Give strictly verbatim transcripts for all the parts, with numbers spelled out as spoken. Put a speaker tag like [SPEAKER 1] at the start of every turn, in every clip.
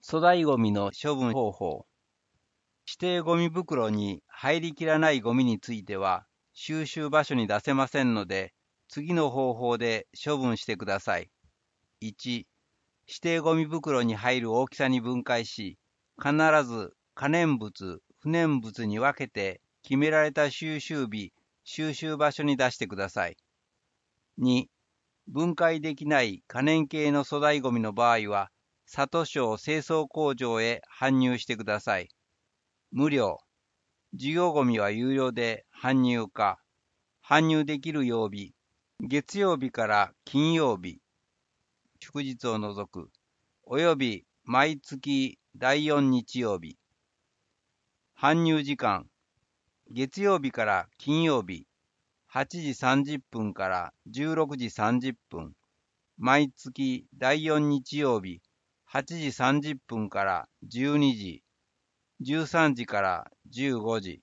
[SPEAKER 1] 粗大ゴミの処分方法。指定ゴミ袋に入りきらないゴミについては、収集場所に出せませんので、次の方法で処分してください。いち、指定ゴミ袋に入る大きさに分解し、必ず可燃物、不燃物に分けて決められた収集日、収集場所に出してください。に、分解できない可燃系の粗大ゴミの場合は、里省清掃工場へ搬入してください。無料。事業ゴミは有料で搬入か。搬入できる曜日、月曜日から金曜日、祝日を除く、および毎月だいよん日曜日。搬入時間、月曜日から金曜日、はちじさんじゅっぷんからじゅうろくじさんじゅっぷん、毎月だいよん日曜日、はちじさんじゅっぷんからじゅうにじ、じゅうさんじからじゅうごじ。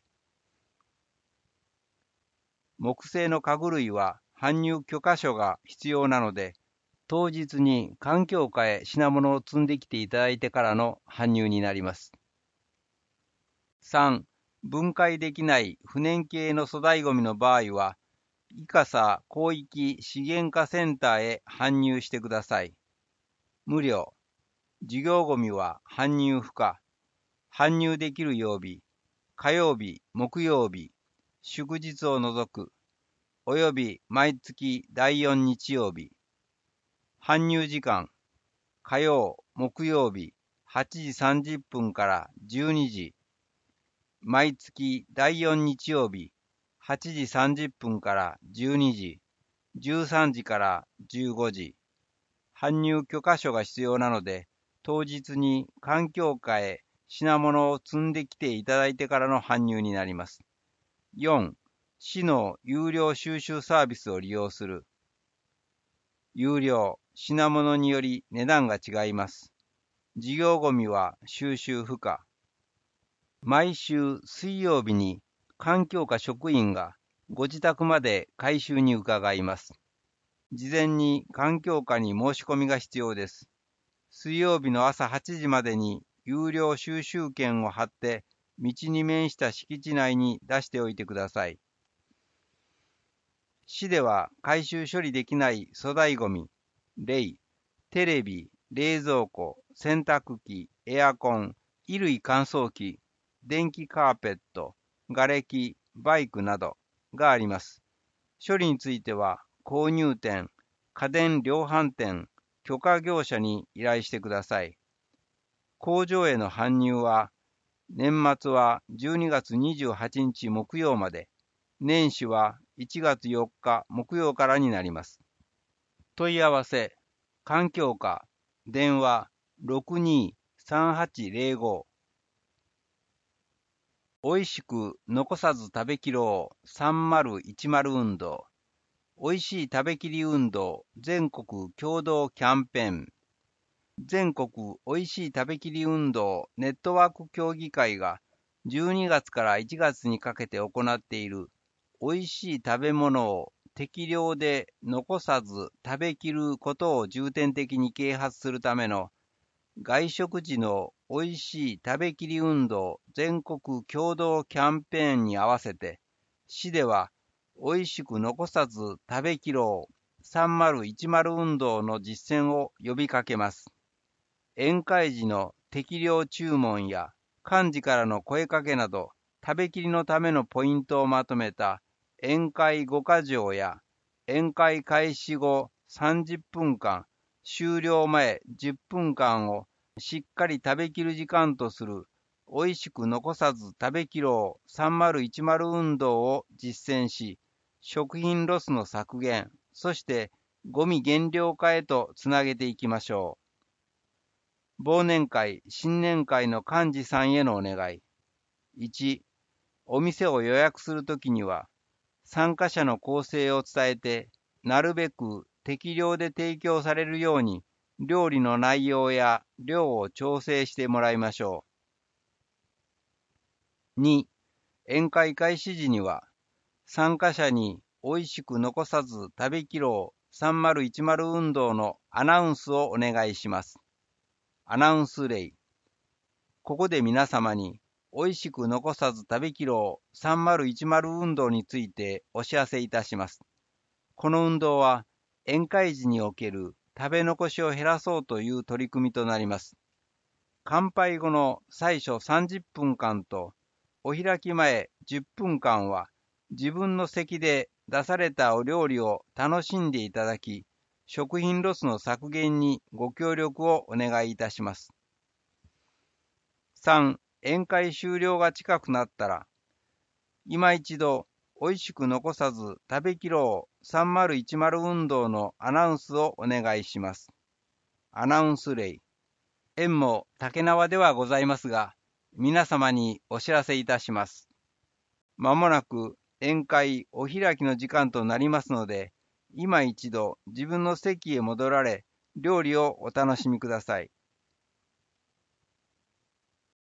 [SPEAKER 1] 木製の家具類は搬入許可書が必要なので、当日に環境課へ品物を積んできていただいてからの搬入になります。さん、分解できない不燃系の粗大ゴミの場合は、伊笠広域資源化センターへ搬入してください。無料。事業ゴミは搬入不可。搬入できる曜日、火曜日、木曜日、祝日を除く、および毎月だいよん日曜日。搬入時間、火曜、木曜日、はちじさんじゅっぷんからじゅうにじ。毎月だいよん日曜日、はちじさんじゅっぷんからじゅうにじ、じゅうさんじからじゅうごじ。搬入許可書が必要なので、当日に環境課へ品物を積んできていただいてからの搬入になります。よん、市の有料収集サービスを利用する。有料、品物により値段が違います。事業ゴミは収集不可。毎週水曜日に環境課職員がご自宅まで回収に伺います。事前に環境課に申し込みが必要です。水曜日の朝はちじまでに有料収集券を貼って道に面した敷地内に出しておいてください。市では回収処理できない粗大ゴミ、例、テレビ、冷蔵庫、洗濯機、エアコン、衣類乾燥機、電気カーペット、瓦礫、バイクなどがあります。処理については購入店、家電量販店、許可業者に依頼してください。工場への搬入は、年末はじゅうにがつにじゅうはち日木曜まで、年始はいちがつよっか木曜からになります。問い合わせ、環境課、電話 ろくにーさんはちゼロご。おいしく残さず食べきろうさんまるいちまる運動。おいしい食べきり運動全国共同キャンペーン。全国おいしい食べきり運動ネットワーク協議会がじゅうにがつからいちがつにかけて行っているおいしい食べ物を適量で残さず食べきることを重点的に啓発するための外食時のおいしい食べきり運動全国共同キャンペーンに合わせて、市ではおいしく残さず食べきろうさんまるいちまる運動の実践を呼びかけます。宴会時の適量注文や幹事からの声かけなど、食べきりのためのポイントをまとめた宴会ごか条や宴会開始後さんじゅっぷんかん、終了前じゅっぷんかんをしっかり食べきる時間とするおいしく残さず食べきろうさんまるいちまる運動を実践し、食品ロスの削減、そしてゴミ減量化へとつなげていきましょう。忘年会、新年会の幹事さんへのお願い。いち、お店を予約するときには、参加者の構成を伝えて、なるべく適量で提供されるように、料理の内容や量を調整してもらいましょう。に、宴会開始時には、参加者においしく残さず食べきろうさんまるいちまる運動のアナウンスをお願いします。アナウンス例。 ここで皆様に、美味しく残さず食べきろうさんまるいちまる運動についてお知らせいたします。この運動は、宴会時における食べ残しを減らそうという取り組みとなります。乾杯後の最初さんじゅっぷんかんと、お開き前じゅっぷんかんは、自分の席で出されたお料理を楽しんでいただき、食品ロスの削減にご協力をお願いいたします。さん、宴会終了が近くなったら、今一度、美味しく残さず食べきろうさんまるいちまる運動のアナウンスをお願いします。アナウンス例。縁も竹縄ではございますが、皆様にお知らせいたします。まもなく宴会お開きの時間となりますので、今一度自分の席へ戻られ、料理をお楽しみください。